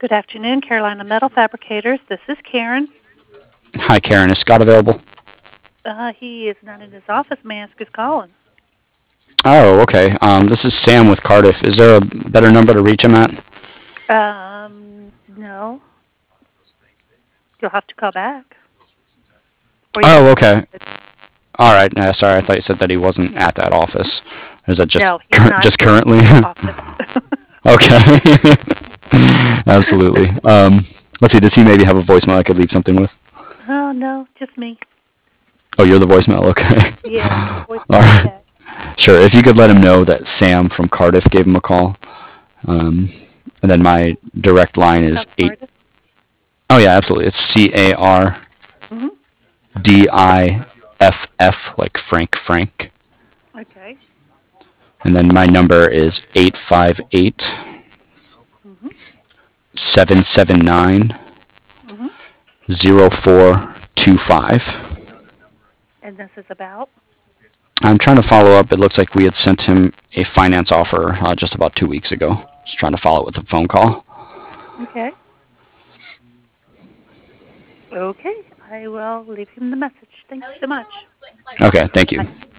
Good afternoon, Carolina Metal Fabricators. This is Karen. Hi, Karen. Is Scott available? He is not in his office. May I ask who's calling? Oh, okay. This is Sam with Cardiff. Is there a better number to reach him at? No. You'll have to call back. Or you can Oh, leave okay. a message. All right. Sorry, I thought you said that he wasn't at that office. Or is that just No, he's not just in currently? his office. Okay. Absolutely. Let's see. Does he maybe have a voicemail I could leave something with? Oh, no, just me. Oh, you're the voicemail. Okay. Yeah, All voicemail right. check. Sure. If you could let him know that Sam from Cardiff gave him a call, um, and then my direct line is Spell eight. Cardiff. Oh yeah, absolutely. It's Mm-hmm. CARDIFF, like Frank. Okay. And then my number is 858 Mm-hmm. 779 Mm-hmm. 0425. And this is about? I'm trying to follow up. It looks like we had sent him a finance offer just about 2 weeks ago. Just trying to follow it with a phone call. Okay. Okay. I will leave him the message. Thank you so much. Okay, thank you. Bye.